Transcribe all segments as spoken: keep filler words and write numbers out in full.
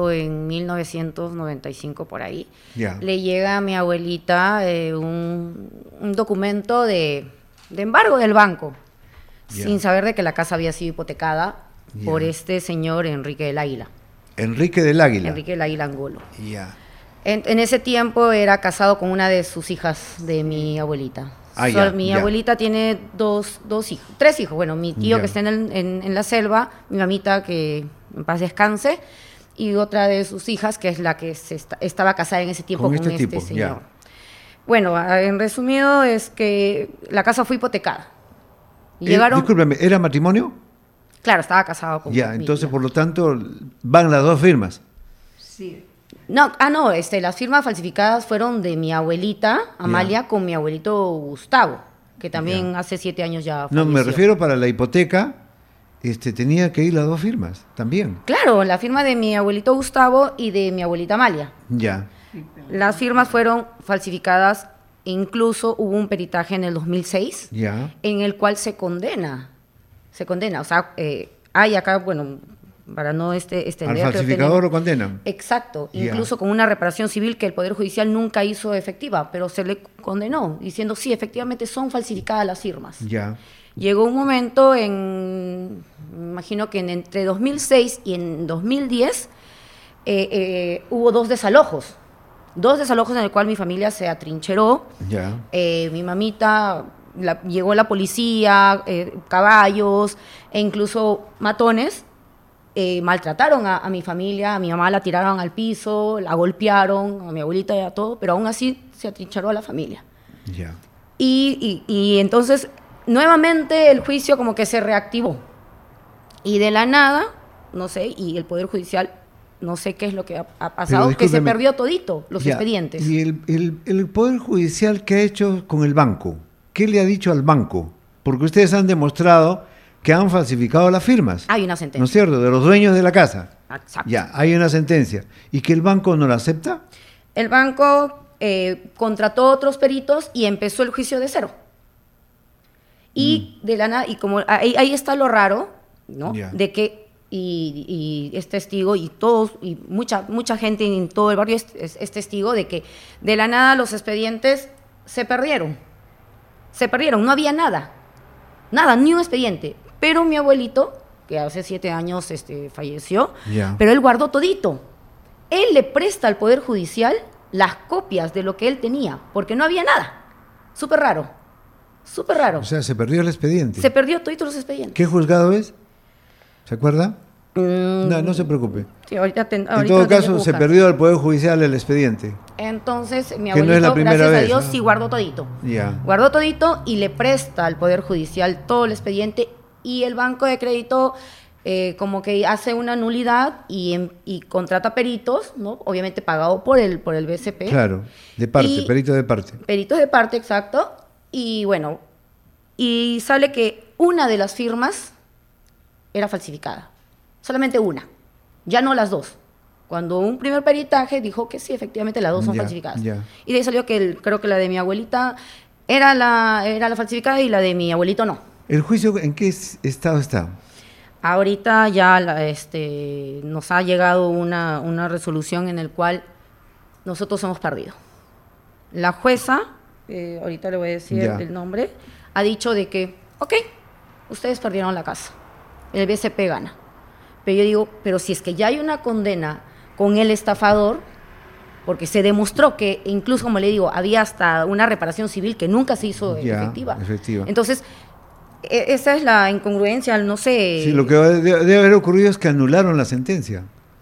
tiempo, en mil novecientos noventa y cinco por ahí, yeah. le llega a mi abuelita eh, un, un documento de, de embargo del banco, yeah. sin saber de que la casa había sido hipotecada yeah. por este señor Enrique del Águila. Enrique del Águila. Enrique del Águila Angulo. Yeah. En, en ese tiempo era casado con una de sus hijas de mi abuelita. Ah, so, ya, mi ya. abuelita tiene dos, dos hijos, tres hijos. Bueno, mi tío ya. que está en, el, en, en la selva, mi mamita que en paz descanse, y otra de sus hijas que es la que se está, estaba casada en ese tiempo con, con este, este tipo, señor. ya. Bueno, en resumido es que la casa fue hipotecada. Eh, Llegaron. Discúlpeme, ¿era matrimonio? Claro, estaba casado con Ya, mi entonces tía. por lo tanto van las dos firmas. Sí. No, ah, no, este, las firmas falsificadas fueron de mi abuelita, Amalia, yeah. con mi abuelito Gustavo, que también yeah. hace siete años ya falleció. No, me refiero para la hipoteca, este, tenía que ir las dos firmas, también. Claro, la firma de mi abuelito Gustavo y de mi abuelita Amalia. Ya. Las firmas fueron falsificadas, incluso hubo un peritaje en el dos mil seis, ya. en el cual se condena, se condena, o sea, eh, hay acá, bueno... para no este, extender... ¿Al falsificador lo condenan? Exacto, Yeah. incluso con una reparación civil que el Poder Judicial nunca hizo efectiva, pero se le condenó, diciendo, sí, efectivamente son falsificadas las firmas. Ya. Yeah. Llegó un momento en, me imagino que en, entre dos mil seis y en dos mil diez, eh, eh, hubo dos desalojos, dos desalojos en el cual mi familia se atrincheró. Ya. Yeah. Eh, mi mamita... La, llegó la policía, eh, caballos e incluso matones. Eh, maltrataron a, a mi familia, a mi mamá la tiraron al piso, la golpearon, a mi abuelita y a todo, pero aún así se atrincheró a la familia. Yeah. Y, y, y entonces, nuevamente el juicio como que se reactivó. Y de la nada, no sé, y el Poder Judicial, no sé qué es lo que ha, ha pasado, que se perdió todito, los ya. expedientes. ¿Y el, el, el Poder Judicial qué ha hecho con el banco? ¿Qué le ha dicho al banco? Porque ustedes han demostrado... que han falsificado las firmas. Hay una sentencia. ¿No es cierto? De los dueños de la casa. Exacto. Ya, hay una sentencia. ¿Y que el banco no la acepta? El banco eh, contrató otros peritos y empezó el juicio de cero. Y mm. de la nada, y como ahí, ahí está lo raro, ¿no? Yeah. De que, y, y es testigo, y todos, y mucha, mucha gente en todo el barrio es, es, es testigo de que de la nada los expedientes se perdieron. Se perdieron, no había nada. Nada, ni un expediente. Pero mi abuelito, que hace siete años este, falleció, yeah. pero él guardó todito. Él le presta al Poder Judicial las copias de lo que él tenía, porque no había nada. Súper raro, súper raro. O sea, se perdió el expediente. Se perdió todito los expedientes. ¿Qué juzgado es? ¿Se acuerda? Mm, no, no se preocupe. Sí, ahorita ten, ahorita en todo caso, se perdió al Poder Judicial el expediente. Entonces, mi que abuelito, no es la primera gracias vez, a Dios, ¿no? sí guardó todito. Yeah. Guardó todito y le presta al Poder Judicial todo el expediente, y el Banco de Crédito eh, como que hace una nulidad y, y contrata peritos, ¿no? Obviamente pagado por el, por el B C P. Claro, de parte, y, perito de parte. Peritos de parte, exacto. Y bueno, y sale que una de las firmas era falsificada. Solamente una, ya no las dos. Cuando un primer peritaje dijo que sí, efectivamente las dos son ya, falsificadas. Ya. Y de ahí salió que el, creo que la de mi abuelita era la, era la falsificada y la de mi abuelito no. ¿El juicio en qué estado está? Ahorita ya la, este, nos ha llegado una, una resolución en la cual nosotros hemos perdido. La jueza, eh, ahorita le voy a decir ya. el nombre, ha dicho de que, ok, ustedes perdieron la casa, el B C P gana. Pero yo digo, pero si es que ya hay una condena con el estafador, porque se demostró que incluso, como le digo, había hasta una reparación civil que nunca se hizo ya, efectiva. efectiva. Entonces, esa es la incongruencia, no sé. Sí, lo que debe haber ocurrido es que anularon la sentencia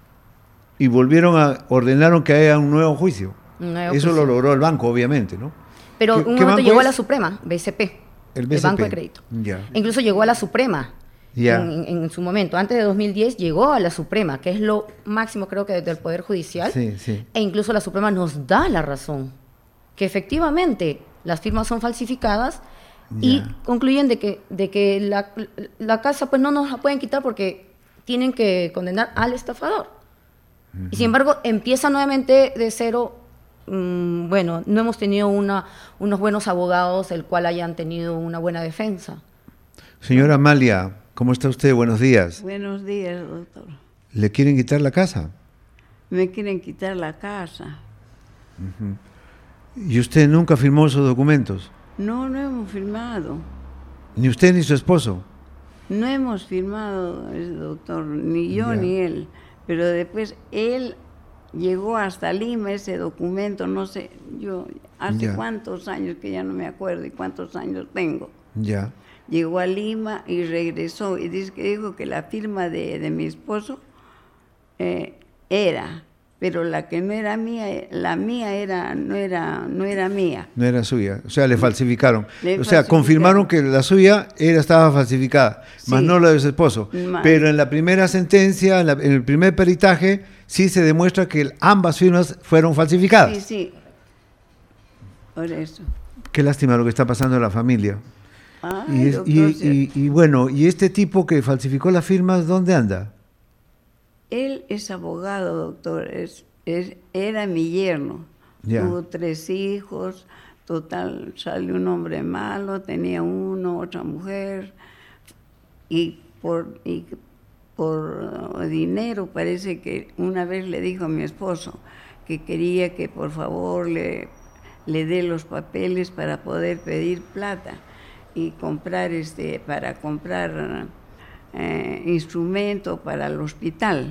y volvieron a, ordenaron que haya un nuevo juicio. Un nuevo Eso juicio. lo logró el banco, obviamente, ¿no? Pero ¿Qué, un qué momento llegó es? a la Suprema, B C P, el, B C P. el Banco de Crédito. Ya. Incluso llegó a la Suprema. Ya. En, en, en su momento, antes de dos mil diez, llegó a la Suprema, que es lo máximo, creo que, del Poder Judicial. Sí, sí. E incluso la Suprema nos da la razón, que efectivamente las firmas son falsificadas. Ya. Y concluyen de que, de que la, la casa pues no nos la pueden quitar porque tienen que condenar al estafador. Uh-huh. Y sin embargo, empieza nuevamente de cero. Mmm, bueno, no hemos tenido una, unos buenos abogados, el cual hayan tenido una buena defensa. Señora Amalia, ¿cómo está usted? Buenos días. Buenos días, doctor. ¿Le quieren quitar la casa? me quieren quitar la casa. Uh-huh. ¿Y usted nunca firmó esos documentos? No, no hemos firmado. ¿Ni usted ni su esposo? No hemos firmado, doctor, ni yo ya. ni él. Pero después él llegó hasta Lima, ese documento, no sé, yo hace ya. cuántos años que ya no me acuerdo y cuántos años tengo. Ya. Llegó a Lima y regresó y dice que dijo que la firma de, de mi esposo eh, era, pero la que no era mía, la mía era no era no era mía. No era suya, o sea, le falsificaron. Le o sea, falsificaron. Confirmaron que la suya era estaba falsificada, sí. más no la de su esposo. Mal. Pero en la primera sentencia, en, la, en el primer peritaje, sí se demuestra que ambas firmas fueron falsificadas. Sí, sí. Por eso. Qué lástima lo que está pasando en la familia. Ay, y, es, doctor, y, y, y bueno, ¿y este tipo que falsificó las firmas, dónde anda? Él es abogado, doctor, es, es, era mi yerno. Ya. Tuvo tres hijos, total, salió un hombre malo, tenía uno, otra mujer, y por, y por dinero parece que una vez le dijo a mi esposo que quería que por favor le, le dé los papeles para poder pedir plata y comprar este para comprar eh, instrumento para el hospital.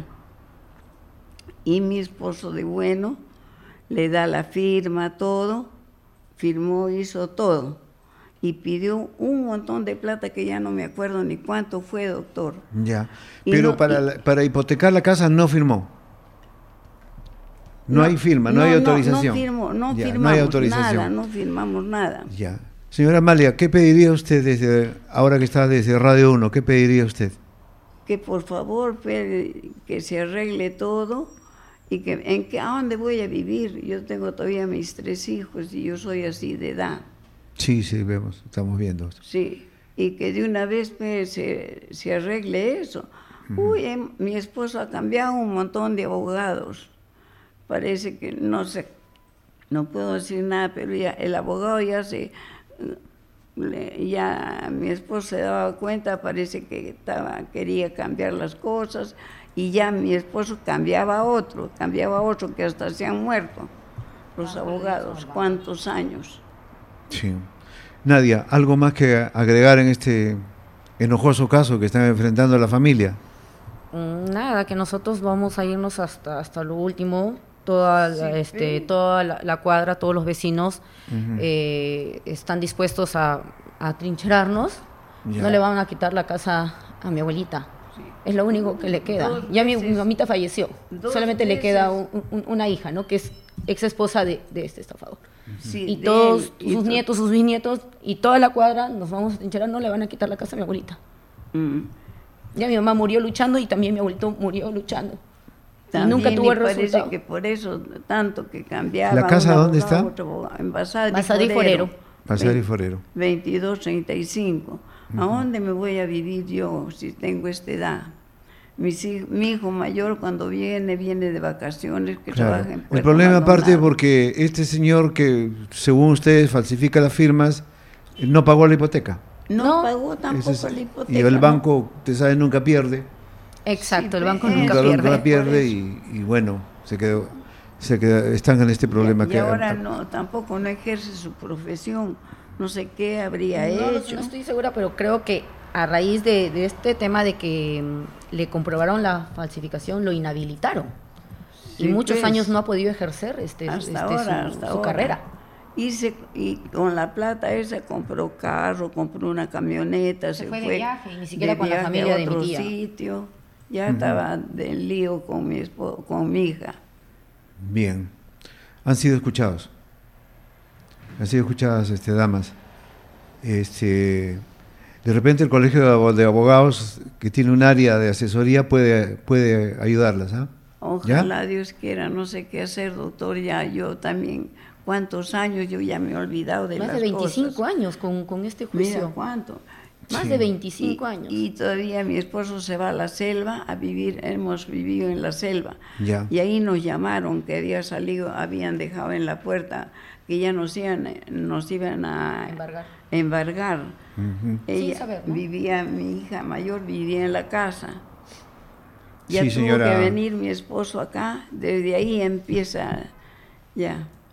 Y mi esposo de bueno le da la firma, todo, firmó, hizo todo y pidió un montón de plata que ya no me acuerdo ni cuánto fue, doctor. Ya, pero no, para, y, la, para hipotecar la casa no firmó. No, no hay firma, no, no hay autorización. No, no, firmo, no ya, firmamos no hay autorización. nada, no firmamos nada. Ya. Señora Amalia, ¿qué pediría usted desde ahora que está desde Radio uno? ¿Qué pediría usted? Que por favor que se arregle todo y que en que a dónde voy a vivir. Yo tengo todavía mis tres hijos y yo soy así de edad. Sí, sí, vemos, estamos viendo. Sí, y que de una vez pues, se, se arregle eso. Uh-huh. Uy, eh, mi esposo ha cambiado un montón de abogados. Parece que no sé, no puedo decir nada, pero ya el abogado ya se ya mi esposo se daba cuenta, parece que estaba, quería cambiar las cosas y ya mi esposo cambiaba a otro, cambiaba a otro que hasta se han muerto los abogados, ¿cuántos años? Sí. Nadia, ¿algo más que agregar en este enojoso caso que están enfrentando la familia? Nada, que nosotros vamos a irnos hasta, hasta lo último. Toda, sí, la, este, sí. toda la, la cuadra, todos los vecinos uh-huh. eh, están dispuestos a, a trincherarnos. Ya. No le van a quitar la casa a mi abuelita. Sí. Es lo único que le queda. Dos ya mi, mi mamita falleció. Solamente veces. le queda un, un, una hija, ¿no? Que es ex esposa de, de este estafador. Sí, y todos él, sus y nietos, sus bisnietos y toda la cuadra nos vamos a trincherar, no le van a quitar la casa a mi abuelita. Uh-huh. Ya mi mamá murió luchando y también mi abuelito murió luchando. También, y nunca tuvo el parece resultado. Que por eso tanto que cambiaba. ¿La casa dónde está? Otro, en Basada y Forero. Basada y Forero. veintidós treinta y cinco. Uh-huh. ¿A dónde me voy a vivir yo si tengo esta edad? Mis hij- mi hijo mayor cuando viene, viene de vacaciones, que claro. trabaja en Puerto El problema Maldonado. aparte porque este señor que según ustedes falsifica las firmas, no pagó la hipoteca. No, no pagó tampoco es, la hipoteca. Y el banco, usted sabe, nunca pierde. Exacto, sí, el banco nunca, nunca pierde. Nunca pierde y, y bueno, se quedó, se quedó, están en este problema. Y, que y ahora no, tampoco no ejerce su profesión, no sé qué habría no, hecho. No estoy segura, pero creo que a raíz de, de este tema de que um, le comprobaron la falsificación, lo inhabilitaron. Sí, y muchos pues, años no ha podido ejercer este, hasta este, ahora, su, hasta su ahora. carrera. Y, se, y con la plata esa compró carro, compró una camioneta, se, se fue, fue de viaje, y ni siquiera con la familia a otro de mi tía. sitio. Ya uh-huh. estaba del lío con mi, esposo, con mi hija. Bien. Han sido escuchados. Han sido escuchadas, este, damas. Este, de repente el Colegio de Abogados, que tiene un área de asesoría, puede, puede ayudarlas. ¿Ah? Ojalá ¿Ya? Dios quiera, no sé qué hacer, doctor. Ya yo también, cuántos años, yo ya me he olvidado de Más las de veinticinco cosas. años con, con este juicio. Mira cuánto. Más sí. de veinticinco y, años. Y todavía mi esposo se va a la selva a vivir, hemos vivido en la selva. Ya. Y ahí nos llamaron que había salido, habían dejado en la puerta que ya nos iban, nos iban a embargar. embargar. Uh-huh. Ella Sin saber, ¿no? vivía, mi hija mayor vivía en la casa. Ya sí, tuvo señora. que venir mi esposo acá, desde ahí empieza ya.